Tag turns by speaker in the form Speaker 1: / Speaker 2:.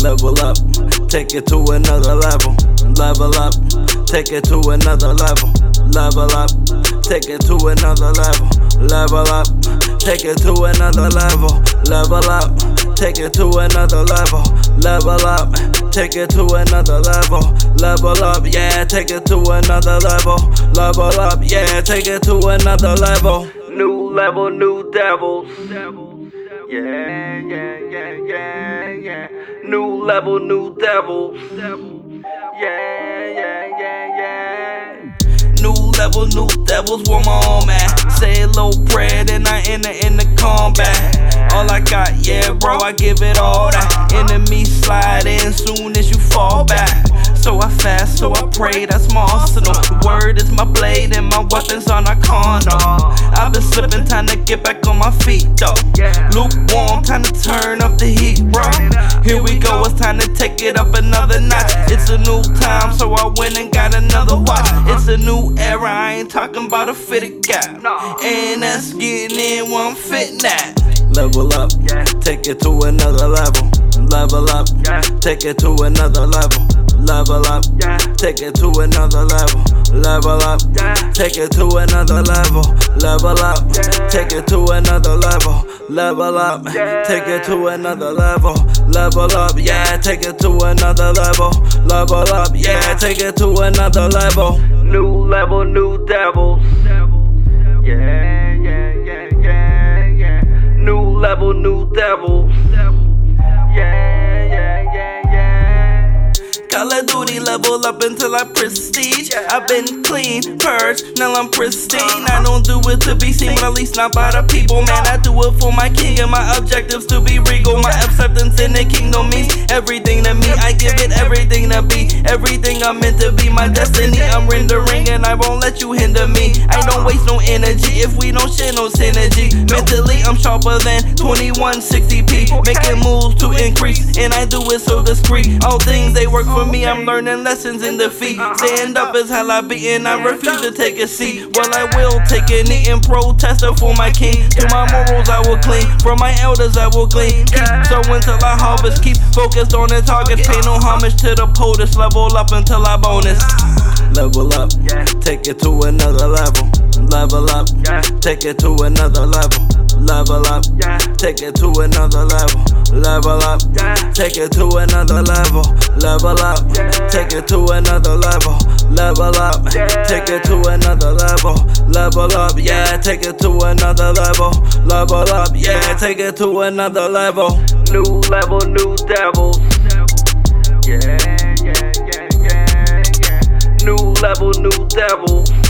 Speaker 1: Level up, take it to another level. Level up, take it to another level. Level up, take it to another level. Level up, take it to another level. Level up, take it to another level. Level up, take it to another level. Level up, yeah, take it to another level. Level up, yeah, take it to another level. New level, new devils. Yeah, yeah, yeah, yeah, yeah. New level, new devils. Yeah, yeah, yeah, yeah. New level, new devils, where my own man. Say a little prayer, then I enter in the combat. All I got, yeah, bro, I give it all that. Enemy slide in soon as you fall back. So I fast, so I pray, that's my arsenal. The word is my blade and my weapons are not carnal. I've been slipping, time to get back on my feet though. Lukewarm, time to turn up the heat, bro. Here we go, it's time to take it up another notch. It's a new time, so I went and got another watch. It's a new era, I ain't talking about a fitted gap. And that's getting in one fit now. Level up, take it to another level. Level up, take it to another level. Level up, take it to another level. Level up, take it to another level. Level up, take it to another level. Level up, take it to another level. Level up, yeah, take it to another level. Level up, yeah, take it to another level. New level, new devils. Yeah, yeah, yeah, yeah, yeah. New level, new devils. Yeah, yeah, yeah, yeah. Call of Duty, level up until I prestige. I've been clean, purged, now I'm pristine. I don't do it to be seen, but at least not by the people. Man, I do it for my king and my objectives to be regal. My acceptance in the kingdom means everything to me. I give it everything to be, everything I'm meant to be. My destiny I'm rendering and I won't let you hinder me. I don't waste no energy if we don't share no synergy. Mentally I'm sharper than 2160p, making moves to increase, and I do it so discreet. All things they work for me, I'm learning lessons in defeat. Stand up is how I be, and I refuse to take a seat. Well, I will take a knee and protest for my king. To my morals I will cling, from my elders I will glean. Keep sowing till I harvest, keep focused on the targets. Pay no homage to the POTUS, level up until I bonus. Level up, take it to another level. Level up, take it to another level. Level up, take it to another level. Level up, take it to another level. Level up, take it to another level. Level up, take it to another level. Level up, yeah, take it to another level. Level up, yeah, take it to another level. New level, new devils. Yeah, yeah, yeah, yeah, yeah. New level, new devils.